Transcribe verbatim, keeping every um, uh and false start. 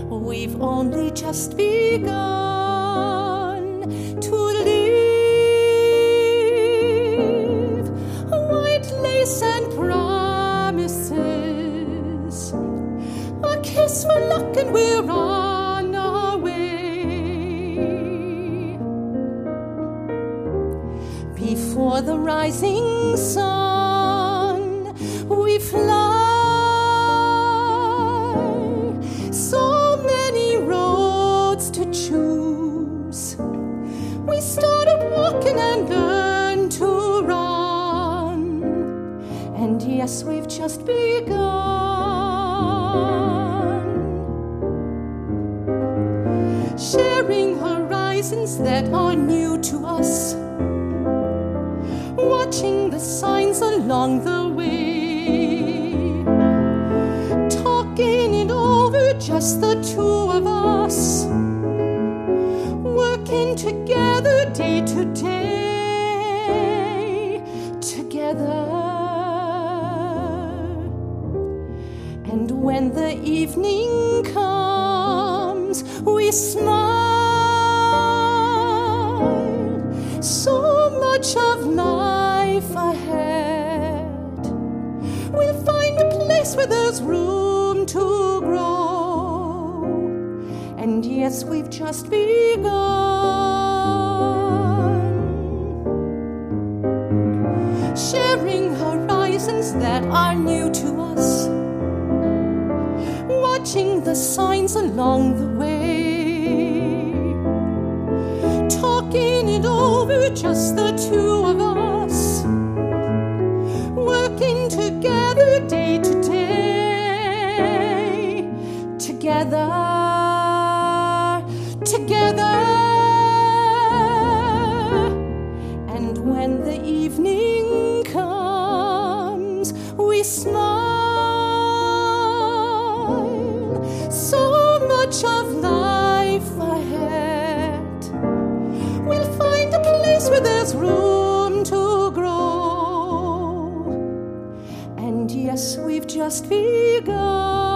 We've only just begun to live. White lace and promises, a kiss for luck, and we're on our way. Before the rising sun, we fly. So many roads to choose. We started walking and learned to run. And yes, we've just begun. Sharing horizons that are new to us. Watching the signs along the way. Talking it over, just the two of us. Working together day to day. Together. And when the evening comes, we smile. So much of life ahead. We'll find a place where there's room to grow. And yes, we've just begun. Sharing horizons that are new to us. Watching the signs along the way. Talking it over, just the two of us. Working together day to day. Together, together. And when the evening comes, we smile. So much of life ahead. We'll find a place where there's room to grow. And yes, we've just begun.